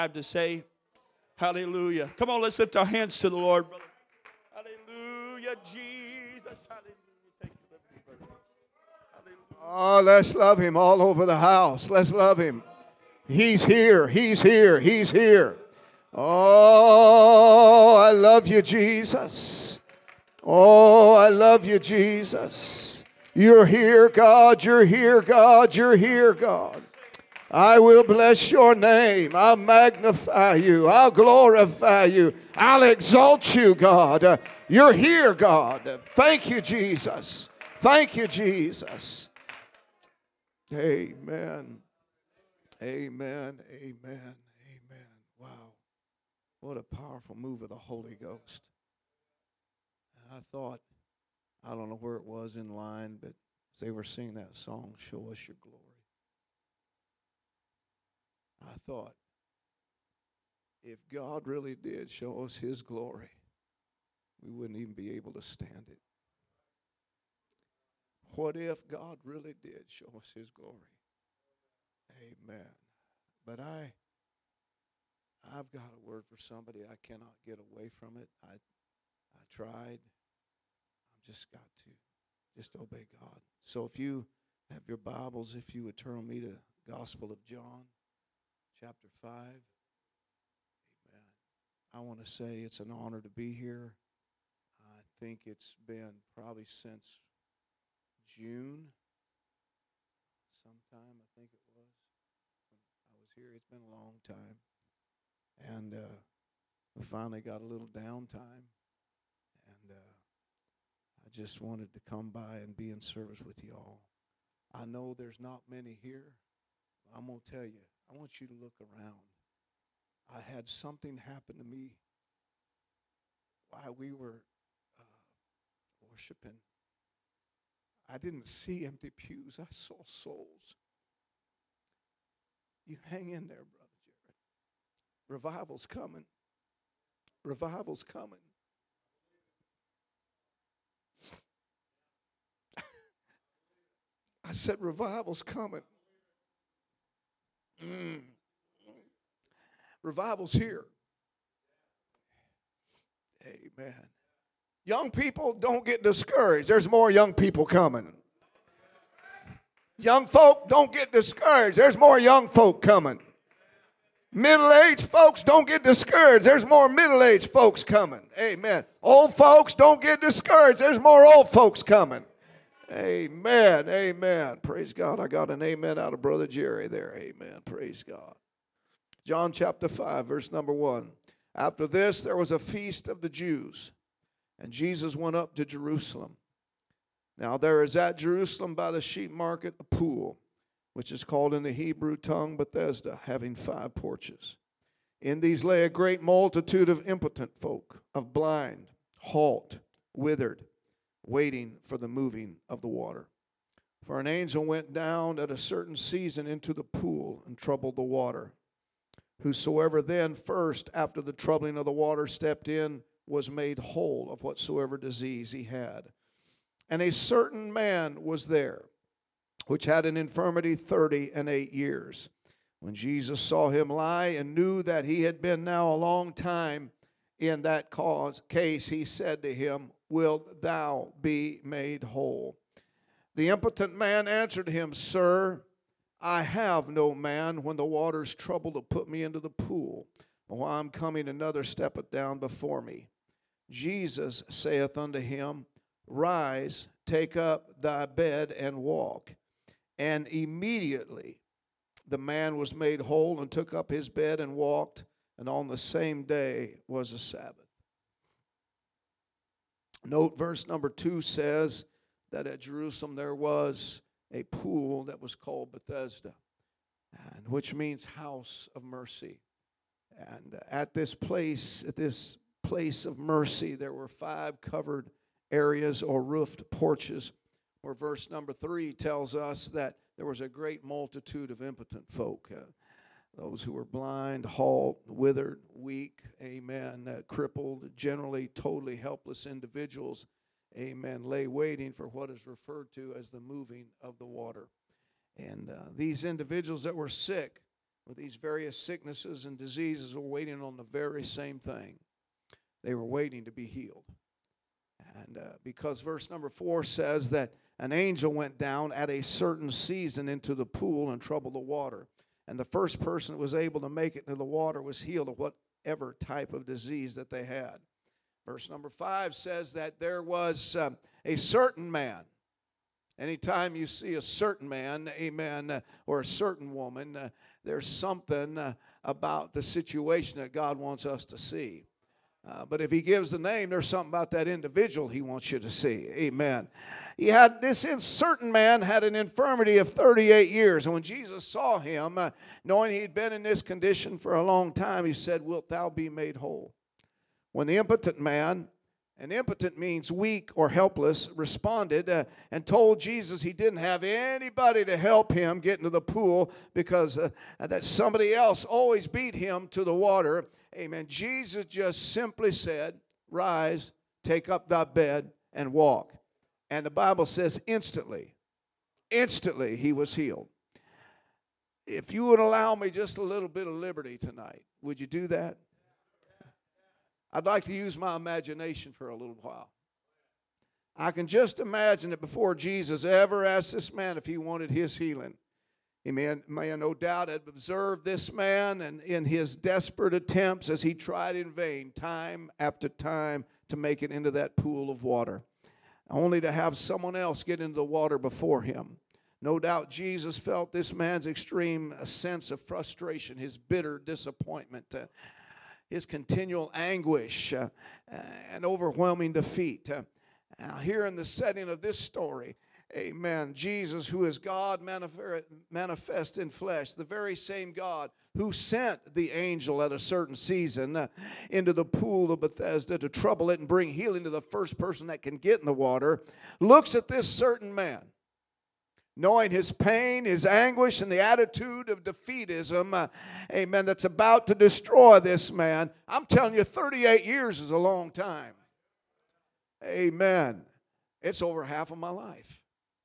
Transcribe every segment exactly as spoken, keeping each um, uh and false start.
have to say. Hallelujah. Come on, let's lift our hands to the Lord, brother. Hallelujah, Jesus. Hallelujah. Thank you, brother. Hallelujah. Oh, let's love him all over the house. Let's love him. He's here. He's here. He's here. Oh, I love you, Jesus. Oh, I love you, Jesus. You're here, God. You're here, God. You're here, God. I will bless your name. I'll magnify you. I'll glorify you. I'll exalt you, God. Uh, you're here, God. Thank you, Jesus. Thank you, Jesus. Amen. Amen. Amen. Amen. Wow. What a powerful move of the Holy Ghost. I thought, I don't know where it was in line, but as they were singing that song, Show Us Your Glory, I thought, if God really did show us his glory, we wouldn't even be able to stand it. What if God really did show us his glory? Amen. But I, I've got a word for somebody. I cannot get away from it. I, I tried. I've just got to just obey God. So if you have your Bibles, if you would turn me to Gospel of John, chapter five. Amen. I want to say it's an honor to be here. I think it's been probably since June, sometime I think it was, when I was here. It's been a long time. And uh, we finally got a little downtime. And uh, I just wanted to come by and be in service with y'all. I know there's not many here, but I'm going to tell you, I want you to look around. I had something happen to me while we were uh, worshiping. I didn't see empty pews. I saw souls. You hang in there, Brother Jared. Revival's coming. Revival's coming. I said, revival's coming. Mm. Revival's here. Amen. Young people, don't get discouraged. There's more young people coming. Young folk, don't get discouraged. There's more young folk coming. Middle-aged folks, don't get discouraged. There's more middle-aged folks coming. Amen. Old folks, don't get discouraged. There's more old folks coming. Amen. Amen. Praise God. I got an amen out of Brother Jerry there. Amen. Praise God. John chapter five, verse number one. After this, there was a feast of the Jews, and Jesus went up to Jerusalem. Now there is at Jerusalem by the sheep market a pool, which is called in the Hebrew tongue Bethesda, having five porches. In these lay a great multitude of impotent folk, of blind, halt, withered, waiting for the moving of the water. For an angel went down at a certain season into the pool and troubled the water. Whosoever then first, after the troubling of the water, stepped in, was made whole of whatsoever disease he had. And a certain man was there, which had an infirmity thirty and eight years. When Jesus saw him lie and knew that he had been now a long time in that cause case, he said to him, Wilt thou be made whole? The impotent man answered him, Sir, I have no man when the waters trouble to put me into the pool. And while I'm coming, another steppeth down before me. Jesus saith unto him, Rise, take up thy bed and walk. And immediately the man was made whole and took up his bed and walked. And on the same day was a Sabbath. Note verse number two says that at Jerusalem there was a pool that was called Bethesda, and which means house of mercy. And at this place, at this place of mercy, there were five covered areas or roofed porches, where verse number three tells us that there was a great multitude of impotent folk, uh, those who were blind, halt, withered, weak, amen, uh, crippled, generally totally helpless individuals, amen, lay waiting for what is referred to as the moving of the water. And uh, these individuals that were sick with these various sicknesses and diseases were waiting on the very same thing. They were waiting to be healed. And uh, because verse number four says that an angel went down at a certain season into the pool and troubled the water. And the first person that was able to make it into the water was healed of whatever type of disease that they had. Verse number five says that there was uh, a certain man. Anytime you see a certain man, amen, uh, or a certain woman, uh, there's something uh, about the situation that God wants us to see. Uh, but if he gives the name, there's something about that individual he wants you to see. Amen. He had this certain man had an infirmity of thirty-eight years. And when Jesus saw him, uh, knowing he'd been in this condition for a long time, he said, "Wilt thou be made whole?" When the impotent man, and impotent means weak or helpless, responded uh, and told Jesus he didn't have anybody to help him get into the pool because uh, that somebody else always beat him to the water. Amen. Jesus just simply said, "Rise, take up thy bed, and walk." And the Bible says instantly, instantly he was healed. If you would allow me just a little bit of liberty tonight, would you do that? I'd like to use my imagination for a little while. I can just imagine that before Jesus ever asked this man if he wanted his healing, he may, may no doubt have observed this man and in his desperate attempts as he tried in vain, time after time, to make it into that pool of water, only to have someone else get into the water before him. No doubt Jesus felt this man's extreme sense of frustration, his bitter disappointment, uh, his continual anguish uh, and overwhelming defeat. Uh, now, here in the setting of this story, amen, Jesus, who is God manifest in flesh, the very same God who sent the angel at a certain season uh, into the pool of Bethesda to trouble it and bring healing to the first person that can get in the water, looks at this certain man, knowing his pain, his anguish, and the attitude of defeatism, uh, amen, that's about to destroy this man. I'm telling you, thirty-eight years is a long time. Amen. It's over half of my life.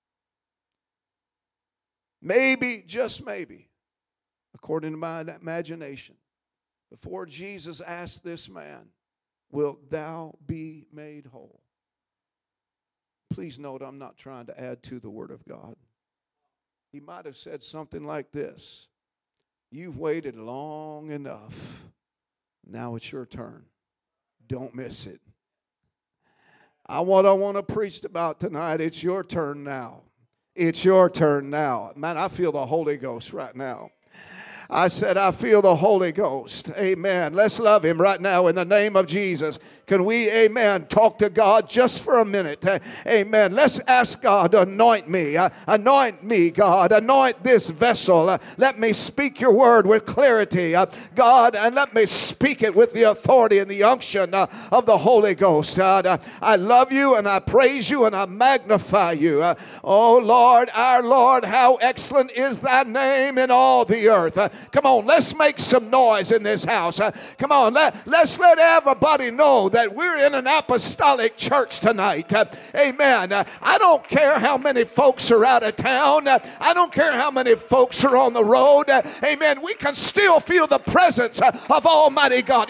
Maybe, just maybe, according to my imagination, before Jesus asked this man, "Wilt thou be made whole?" Please note, I'm not trying to add to the Word of God. He might have said something like this: "You've waited long enough. Now it's your turn. Don't miss it." I what I want to preach about tonight, it's your turn now. It's your turn now. Man, I feel the Holy Ghost right now. I said, I feel the Holy Ghost. Amen. Let's love him right now in the name of Jesus. Can we, amen, talk to God just for a minute? Uh, amen. Let's ask God to anoint me. Uh, anoint me, God. Anoint this vessel. Uh, let me speak your word with clarity, uh, God, and let me speak it with the authority and the unction uh, of the Holy Ghost. God, uh, I love you and I praise you and I magnify you. Uh, oh, Lord, our Lord, how excellent is thy name in all the earth. Uh, Come on, let's make some noise in this house. Uh, come on, let, let's let everybody know that we're in an apostolic church tonight. Uh, amen. Uh, I don't care how many folks are out of town. Uh, I don't care how many folks are on the road. Uh, amen. We can still feel the presence uh, of Almighty God.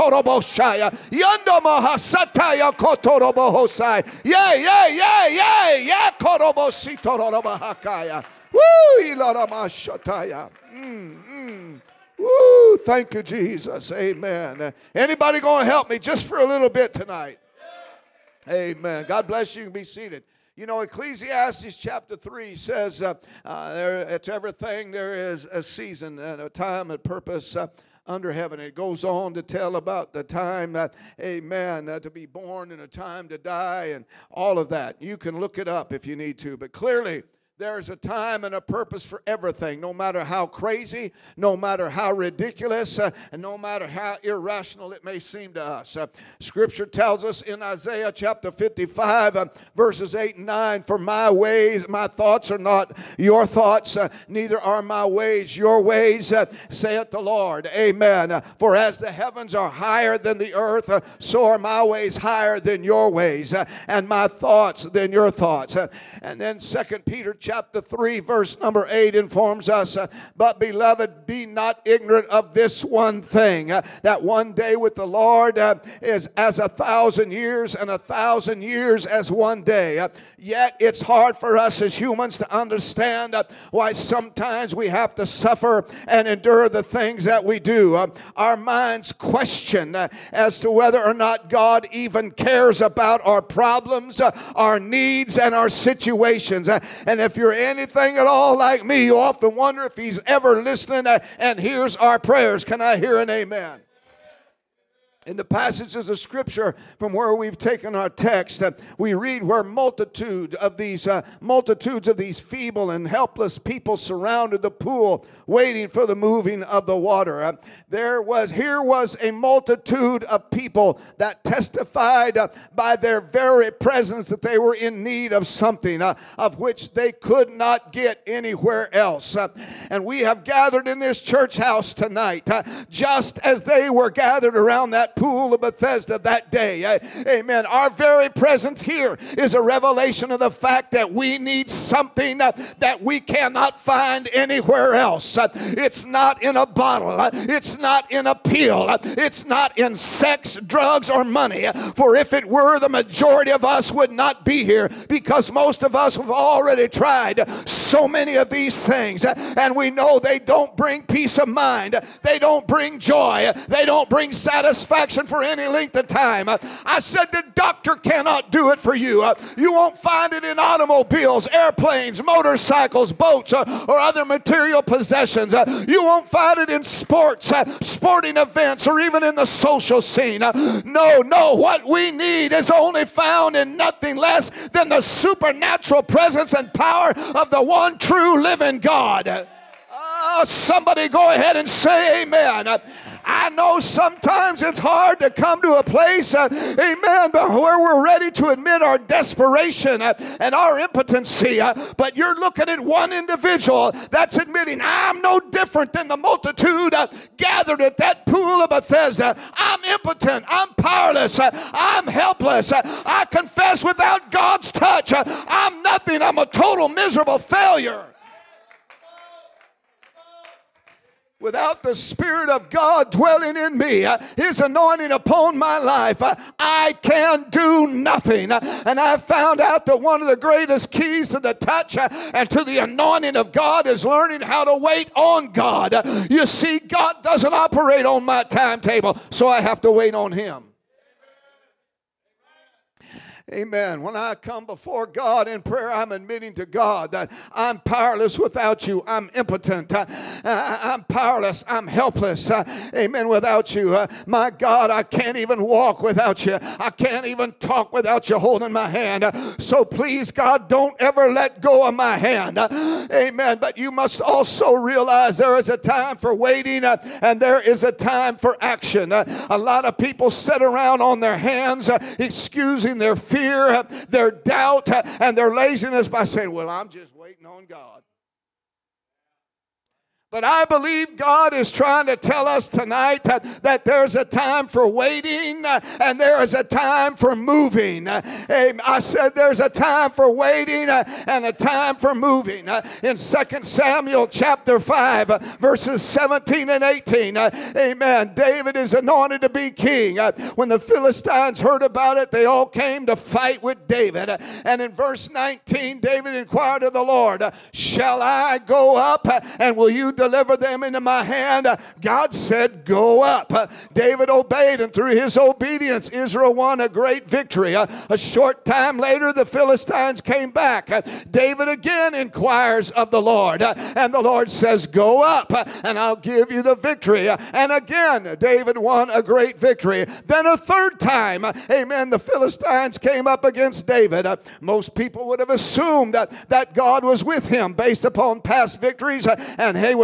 Yeah, yeah, yeah, yeah, yeah. Woo! Mm, mm. Woo! Thank you, Jesus. Amen. Uh, anybody going to help me just for a little bit tonight? Amen. God bless you. You can be seated. You know, Ecclesiastes chapter three says, uh, uh, there, it's everything there is a season and a time and purpose uh, under heaven. It goes on to tell about the time, uh, amen, uh, to be born and a time to die and all of that. You can look it up if you need to, but clearly, there's a time and a purpose for everything, no matter how crazy, no matter how ridiculous, uh, and no matter how irrational it may seem to us. Uh, Scripture tells us in Isaiah chapter fifty-five, uh, verses eight and nine, "For my ways, my thoughts are not your thoughts, uh, neither are my ways your ways, uh, saith the Lord." Amen. Uh, For as the heavens are higher than the earth, uh, so are my ways higher than your ways, uh, and my thoughts than your thoughts. Uh, and then Second Peter chapter chapter three, verse number eight informs us, uh, but beloved, be not ignorant of this one thing, uh, that one day with the Lord uh, is as a thousand years, and a thousand years as one day. Uh, yet it's hard for us as humans to understand uh, why sometimes we have to suffer and endure the things that we do. Uh, our minds question uh, as to whether or not God even cares about our problems, uh, our needs, and our situations. Uh, and if you're anything at all like me, you often wonder if He's ever listening uh, and hears our prayers. Can I hear an amen? In the passages of Scripture from where we've taken our text, uh, we read where multitude of these uh, multitudes of these feeble and helpless people surrounded the pool, waiting for the moving of the water. Uh, there was here was a multitude of people that testified uh, by their very presence that they were in need of something uh, of which they could not get anywhere else. Uh, and we have gathered in this church house tonight, uh, just as they were gathered around that pool of Bethesda that day. Uh, amen. Our very presence here is a revelation of the fact that we need something uh, that we cannot find anywhere else. Uh, it's not in a bottle. Uh, it's not in a pill. Uh, it's not in sex, drugs, or money. Uh, for if it were, the majority of us would not be here, because most of us have already tried so many of these things, uh, and we know they don't bring peace of mind. They don't bring joy. They don't bring satisfaction for any length of time. I said the doctor cannot do it for you. You won't find it in automobiles, airplanes, motorcycles, boats, or other material possessions. You won't find it in sports, sporting events, or even in the social scene. No, no, what we need is only found in nothing less than the supernatural presence and power of the one true living God. Oh, somebody go ahead and say amen. I know sometimes it's hard to come to a place, uh, amen, but where we're ready to admit our desperation uh, and our impotency. Uh, but you're looking at one individual that's admitting, I'm no different than the multitude uh, gathered at that pool of Bethesda. I'm impotent. I'm powerless. Uh, I'm helpless. Uh, I confess without God's touch, uh, I'm nothing. I'm a total miserable failure. Without the Spirit of God dwelling in me, uh, His anointing upon my life, uh, I can do nothing. Uh, and I found out that one of the greatest keys to the touch uh, and to the anointing of God is learning how to wait on God. Uh, you see, God doesn't operate on my timetable, so I have to wait on Him. Amen. When I come before God in prayer, I'm admitting to God that I'm powerless without you. I'm impotent. Uh, I'm powerless. I'm helpless. Uh, amen. Without you. Uh, my God, I can't even walk without you. I can't even talk without you holding my hand. Uh, so please, God, don't ever let go of my hand. Uh, amen. But you must also realize there is a time for waiting uh, and there is a time for action. Uh, a lot of people sit around on their hands, uh, excusing their fear, their doubt, and their laziness by saying, well, I'm just waiting on God. But I believe God is trying to tell us tonight uh, that there's a time for waiting uh, and there is a time for moving. Uh, I said there's a time for waiting uh, and a time for moving. Uh, in Second Samuel chapter five, uh, verses seventeen and eighteen, uh, amen, David is anointed to be king. Uh, when the Philistines heard about it, they all came to fight with David. Uh, and in verse nineteen, David inquired of the Lord, uh, shall I go up uh, and will you deliver them into my hand? God said, go up. David obeyed, and through his obedience, Israel won a great victory. A short time later, the Philistines came back. David again inquires of the Lord, and the Lord says, go up, and I'll give you the victory. And again, David won a great victory. Then a third time, amen, the Philistines came up against David. Most people would have assumed that God was with him based upon past victories, and he would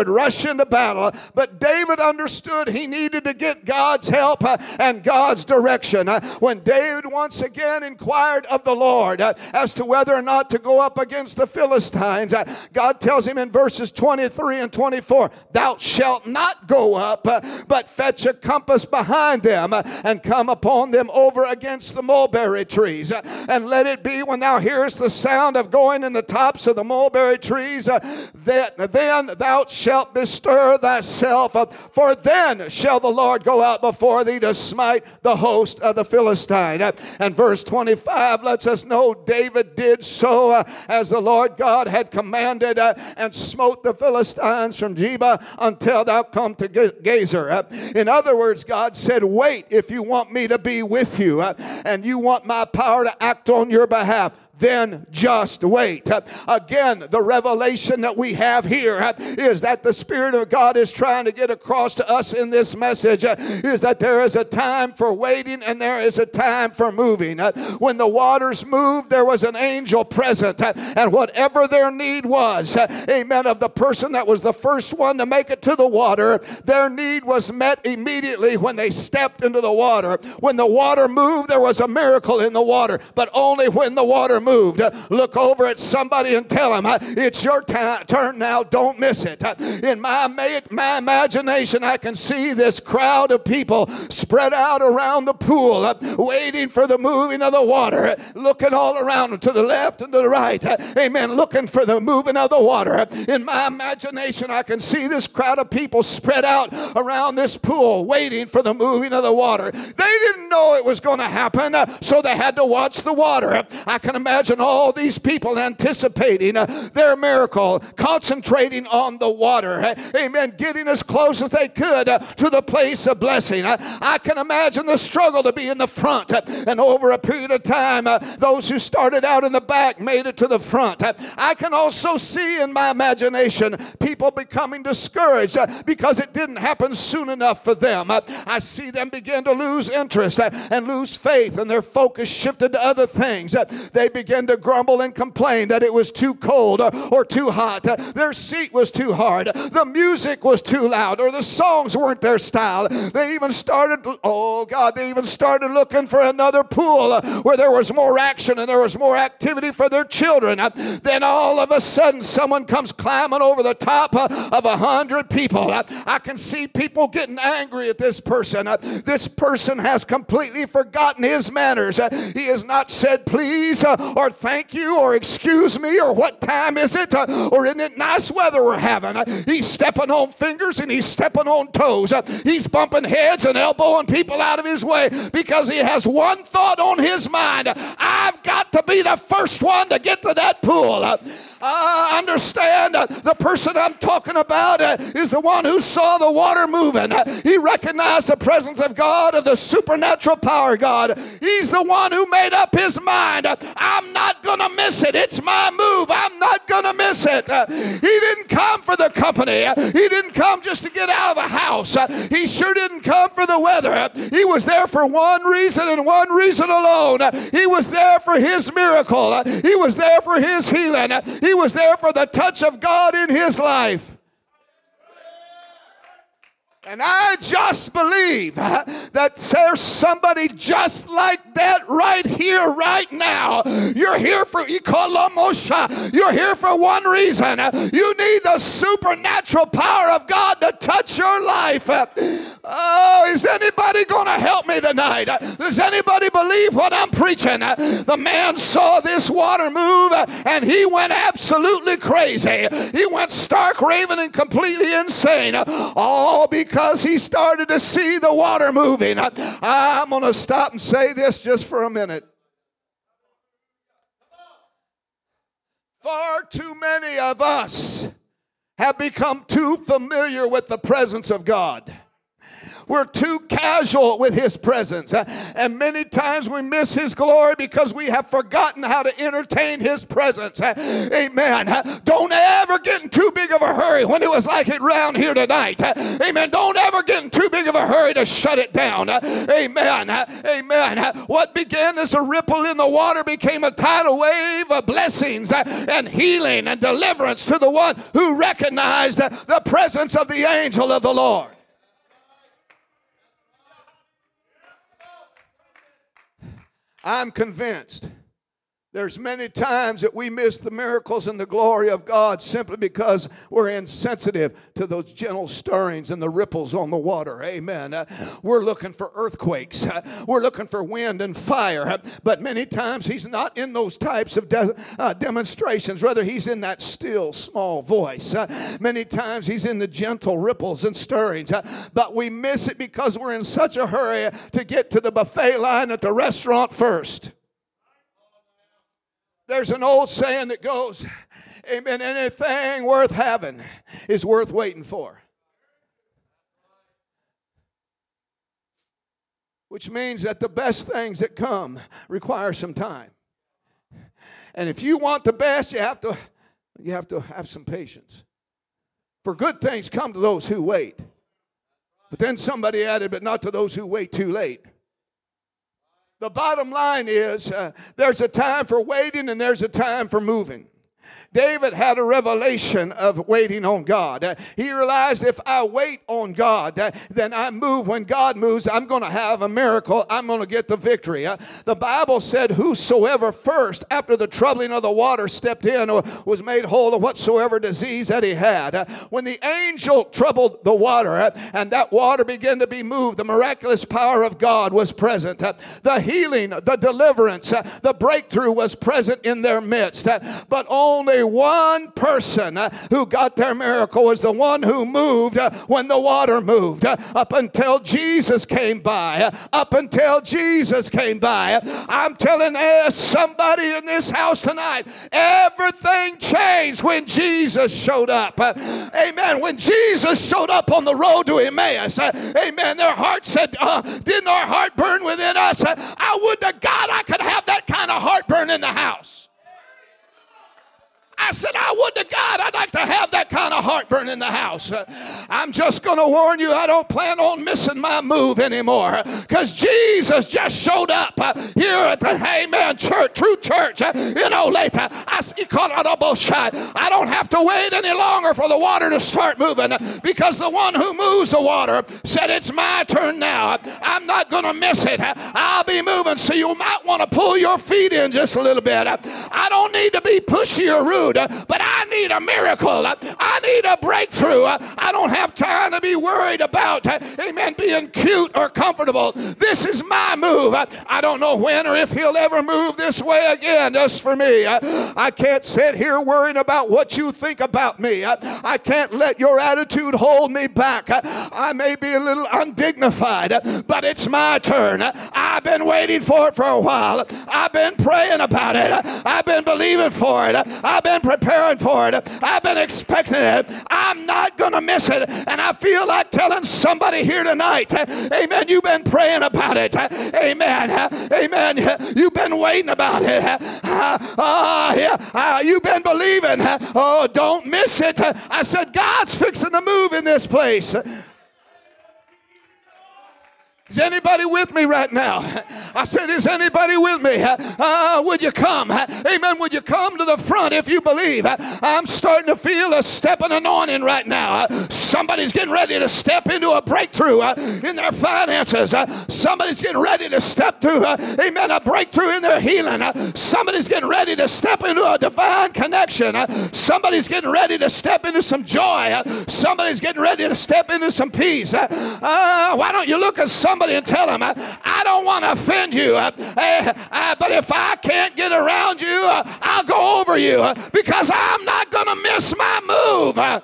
would rush into battle. But David understood he needed to get God's help uh, and God's direction. Uh, when David once again inquired of the Lord uh, as to whether or not to go up against the Philistines, uh, God tells him in verses twenty-three and twenty-four, thou shalt not go up, uh, but fetch a compass behind them uh, and come upon them over against the mulberry trees. Uh, and let it be when thou hearest the sound of going in the tops of the mulberry trees, uh, that then thou shalt bestir thyself, uh, for then shall the Lord go out before thee to smite the host of the Philistine. Uh, and verse twenty-five lets us know David did so uh, as the Lord God had commanded, uh, and smote the Philistines from Geba until thou come to Gazer. Uh, in other words, God said, wait if you want me to be with you, uh, and you want my power to act on your behalf. Then just wait. Uh, again, the revelation that we have here uh, is that the Spirit of God is trying to get across to us in this message uh, is that there is a time for waiting and there is a time for moving. Uh, when the waters moved, there was an angel present, uh, and whatever their need was, uh, amen, of the person that was the first one to make it to the water, their need was met immediately when they stepped into the water. When the water moved, there was a miracle in the water, but only when the water moved. Moved. Look over at somebody and tell them, it's your t- turn now, don't miss it. In my, my imagination, I can see this crowd of people spread out around the pool, waiting for the moving of the water, looking all around to the left and to the right. Amen. Looking for the moving of the water. In my imagination, I can see this crowd of people spread out around this pool, waiting for the moving of the water. They didn't know it was going to happen, so they had to watch the water. I can imagine Imagine all these people anticipating uh, their miracle, concentrating on the water. Uh, amen. Getting as close as they could uh, to the place of blessing. Uh, I can imagine the struggle to be in the front. Uh, and over a period of time, uh, those who started out in the back made it to the front. Uh, I can also see in my imagination people becoming discouraged uh, because it didn't happen soon enough for them. Uh, I see them begin to lose interest uh, and lose faith, and their focus shifted to other things. Uh, they began to grumble and complain that it was too cold or, or too hot. Uh, their seat was too hard. The music was too loud, or the songs weren't their style. They even started, oh God, they even started looking for another pool uh, where there was more action and there was more activity for their children. Uh, then all of a sudden, someone comes climbing over the top uh, of a hundred people. Uh, I can see people getting angry at this person. Uh, this person has completely forgotten his manners. Uh, he has not said please uh, or thank you or excuse me or what time is it uh, or isn't it nice weather we're having. Uh, he's stepping on fingers and he's stepping on toes. Uh, he's bumping heads and elbowing people out of his way because he has one thought on his mind. I've got to be the first one to get to that pool. Uh, I understand uh, the person I'm talking about uh, is the one who saw the water moving. Uh, he recognized the presence of God, of the supernatural power of God. He's the one who made up his mind. Uh, I'm not going to miss it. It's my move. I'm not going to miss it. Uh, he didn't come for the company. Uh, he didn't come just to get out of the house. Uh, he sure didn't come for the weather. Uh, he was there for one reason and one reason alone. Uh, he was there for his miracle. Uh, he was there for his healing. Uh, he was there for the touch of God in his life. And I just believe uh, that there's somebody just like that right here, right now. You're here for You're here for one reason. You need the supernatural power of God to touch your life. Oh, is anybody going to help me tonight? Does anybody believe what I'm preaching? The man saw this water move and he went absolutely crazy. He went stark raving and completely insane. All because Because he started to see the water moving. I'm going to stop and say this just for a minute. Far too many of us have become too familiar with the presence of God. we're too casual with His presence. And many times we miss His glory because we have forgotten how to entertain His presence. Amen. Don't ever get in too big of a hurry when it was like it round here tonight. Amen. Don't ever get in too big of a hurry to shut it down. Amen. Amen. What began as a ripple in the water became a tidal wave of blessings and healing and deliverance to the one who recognized the presence of the angel of the Lord. I'm convinced there's many times that we miss the miracles and the glory of God simply because we're insensitive to those gentle stirrings and the ripples on the water. Amen. Uh, we're looking for earthquakes. Uh, we're looking for wind and fire. Uh, but many times He's not in those types of de- uh, demonstrations. Rather, He's in that still, small voice. Uh, many times He's in the gentle ripples and stirrings. Uh, but we miss it because we're in such a hurry to get to the buffet line at the restaurant first. There's an old saying that goes, amen, anything worth having is worth waiting for. Which means that the best things that come require some time. And if you want the best, you have to, you have to have some patience. For good things come to those who wait. But then somebody added, but not to those who wait too late. The bottom line is uh, there's a time for waiting and there's a time for moving. David had a revelation of waiting on God. Uh, he realized if I wait on God, uh, then I move. When God moves, I'm going to have a miracle. I'm going to get the victory. Uh, the Bible said, whosoever first, after the troubling of the water, stepped in or was made whole of whatsoever disease that he had. Uh, when the angel troubled the water uh, and that water began to be moved, the miraculous power of God was present. Uh, the healing, the deliverance, uh, the breakthrough was present in their midst. Uh, but only one person uh, who got their miracle was the one who moved uh, when the water moved. Uh, up until Jesus came by. Uh, up until Jesus came by. Uh, I'm telling uh, somebody in this house tonight, everything changed when Jesus showed up. Uh, amen. When Jesus showed up on the road to Emmaus, uh, amen, their heart said, uh, didn't our heart burn within us? Uh, I would to God I could have that kind of heartburn in the house. I said, I would to God, I'd like to have that kind of heartburn in the house. Uh, I'm just going to warn you, I don't plan on missing my move anymore. Because Jesus just showed up uh, here at the Amen Church, True Church uh, in Olathe. I, I don't have to wait any longer for the water to start moving uh, because the one who moves the water said, it's my turn now. I'm not going to miss it. Uh, I'll be moving. So you might want to pull your feet in just a little bit. Uh, I don't need to be pushy or rude. But I need a miracle. I need a breakthrough. I don't have time to be worried about, amen, being cute or comfortable. This is my move. I don't know when or if He'll ever move this way again just for me. I can't sit here worrying about what you think about me. I can't let your attitude hold me back. I may be a little undignified, but it's my turn. I've been waiting for it for a while. I've been praying about it. I've been believing for it. I've been preparing for it. I've been expecting it. I'm not going to miss it. And I feel like telling somebody here tonight, amen, you've been praying about it. Amen. Amen. You've been waiting about it. Uh, uh, yeah. uh, you've been believing. Oh, don't miss it. I said, God's fixing to move in this place. Is anybody with me right now? I said, is anybody with me? Uh, would you come? Amen. Would you come to the front if you believe? I'm starting to feel a stepping anointing right now. Somebody's getting ready to step into a breakthrough in their finances. Somebody's getting ready to step through, amen, a breakthrough in their healing. Somebody's getting ready to step into a divine connection. Somebody's getting ready to step into some joy. Somebody's getting ready to step into some peace. Uh, why don't you look at somebody Somebody and tell them, I don't want to offend you, uh, uh, but if I can't get around you, uh, I'll go over you uh, because I'm not going to miss my move. Uh,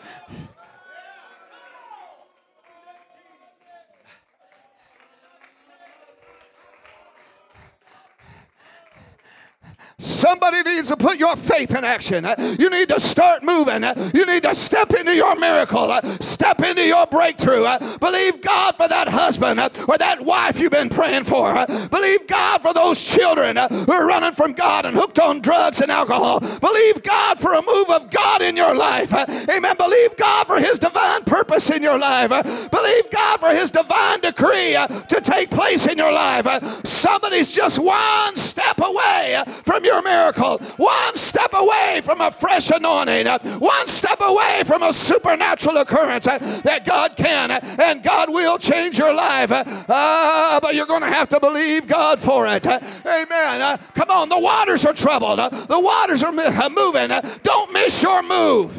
Somebody needs to put your faith in action. You need to start moving. You need to step into your miracle. Step into your breakthrough. Believe God for that husband or that wife you've been praying for. Believe God for those children who are running from God and hooked on drugs and alcohol. Believe God for a move of God in your life. Amen. Believe God for his divine purpose in your life. Believe God for his divine decree to take place in your life. Somebody's just one step away from your miracle. One step away from a fresh anointing. One step away from a supernatural occurrence that God can and God will change your life. Uh, but you're going to have to believe God for it. Amen. Uh, come on, the waters are troubled. Uh, the waters are uh, moving. Uh, don't miss your move.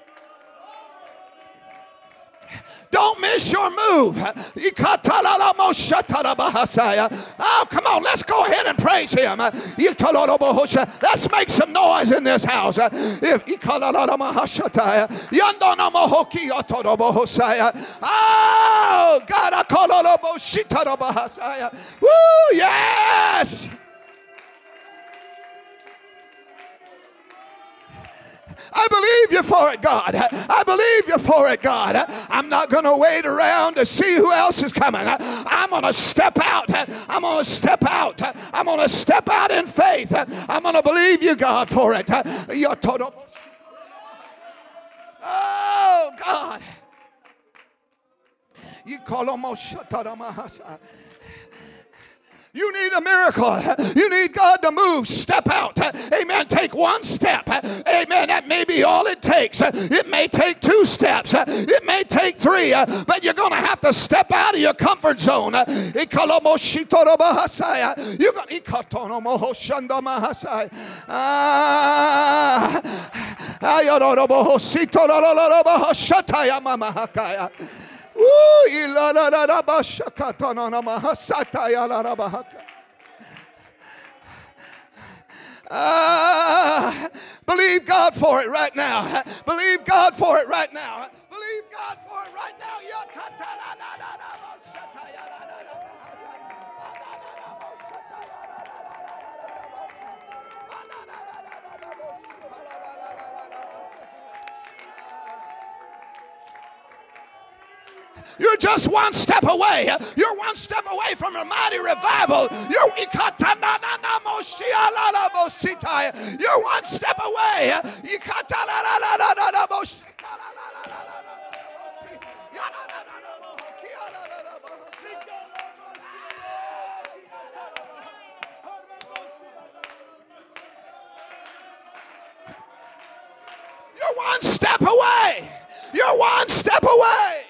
Don't miss your move. Oh, come on, let's go ahead and praise him. Let's make some noise in this house. If oh, God, woo, yes. I believe you for it, God. I believe you for it, God. I'm not going to wait around to see who else is coming. I'm going to step out. I'm going to step out. I'm going to step out in faith. I'm going to believe you, God, for it. Oh, God. You need a miracle. You need God to move. Step out. Amen. Take one step. Amen. That may be all it takes. It may take two steps. It may take three. But you're going to have to step out of your comfort zone. You're going to Uh, believe God for it right now. Believe God for it right now. Believe God for it right now. You're just one step away. You're one step away from a mighty revival. You're, you're one step away. You're one step away. You're one step away.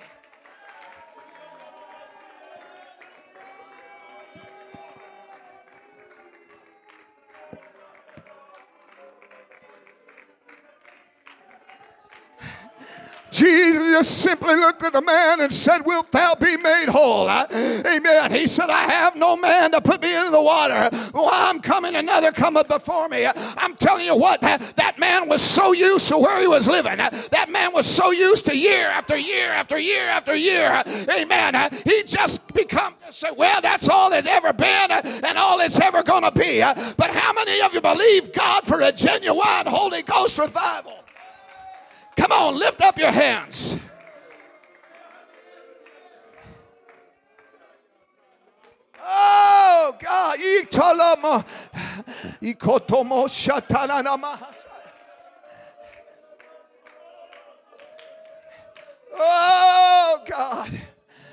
Jesus just simply looked at the man and said, wilt thou be made whole? Amen. He said, I have no man to put me into the water. Well, I'm coming, another cometh before me. I'm telling you what, that, that man was so used to where he was living. That man was so used to year after year after year after year. Amen. He just become, just say, well, that's all there's ever been and all it's ever going to be. But how many of you believe God for a genuine Holy Ghost revival? Come on, lift up your hands. Oh, God. Oh, God.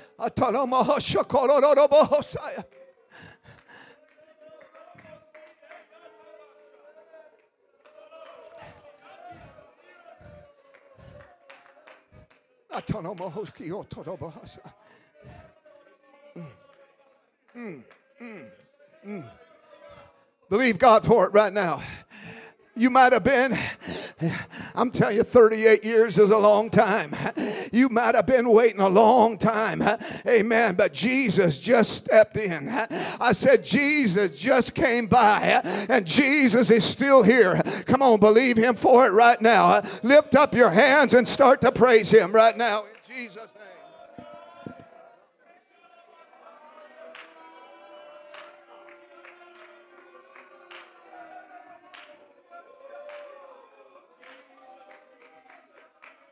Mm, mm, mm. Believe God for it right now. You might have been, I'm telling you, thirty-eight years is a long time. You might have been waiting a long time. Amen. But Jesus just stepped in. I said, Jesus just came by, and Jesus is still here. Come on, believe him for it right now. Lift up your hands and start to praise him right now in Jesus' name.